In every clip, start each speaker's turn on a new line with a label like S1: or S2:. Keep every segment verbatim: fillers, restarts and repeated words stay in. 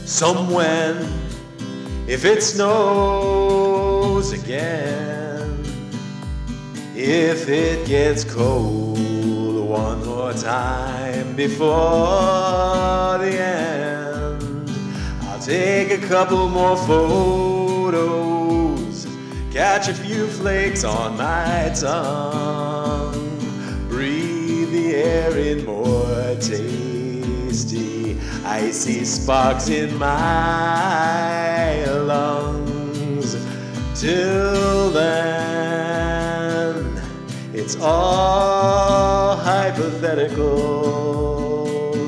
S1: Someone, if it snows again, if it gets cold one more time before the end, I'll take a couple more photos, catch a few flakes on my tongue, breathe the air in more tasty, icy sparks in my lungs. Till then, it's all hypothetical.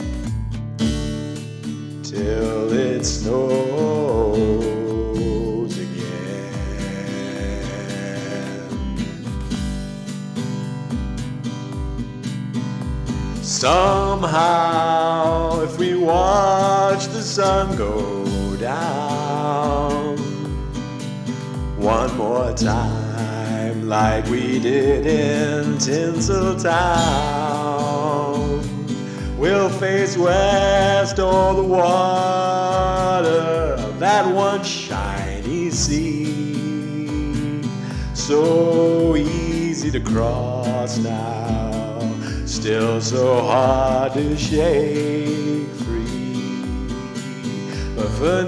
S1: Till it snows again. Somehow, if we watch the sun go down one more time, like we did in Tinseltown, we'll face west o'er the water of that one shiny sea, so easy to cross now, still so hard to shake free. But for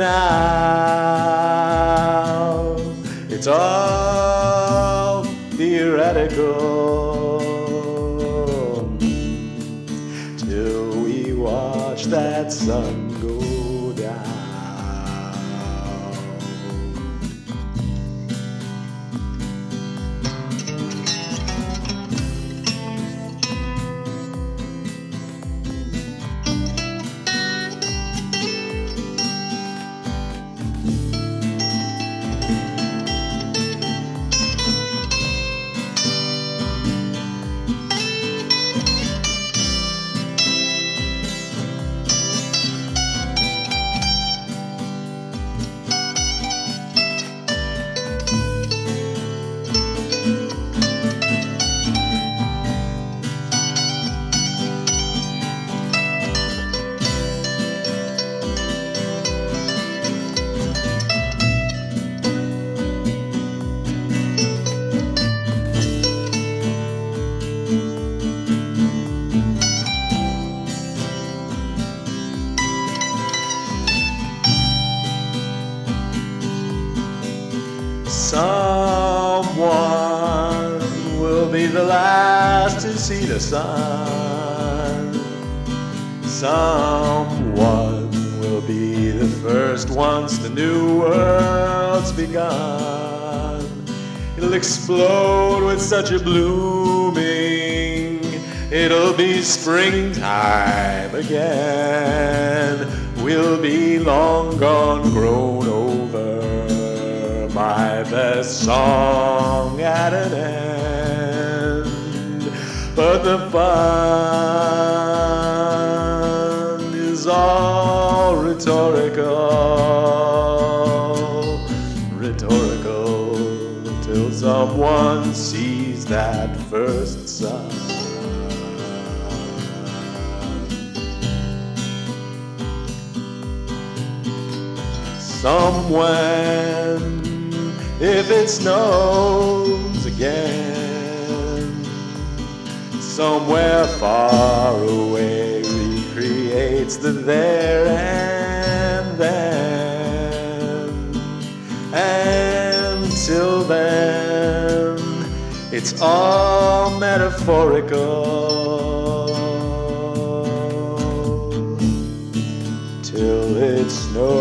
S1: now, it's all theoretical, till we watch that sun go down. Someone will be the last to see the sun. Someone will be the first once the new world's begun. It'll explode with such a blooming, it'll be springtime again. We'll be long gone, grown over, my best song at an end. But the fun is all rhetorical, rhetorical, till someone sees that first sun. Somewhere, if it snows again, somewhere far away recreates the there and then. And till then, it's all metaphorical, till it snows.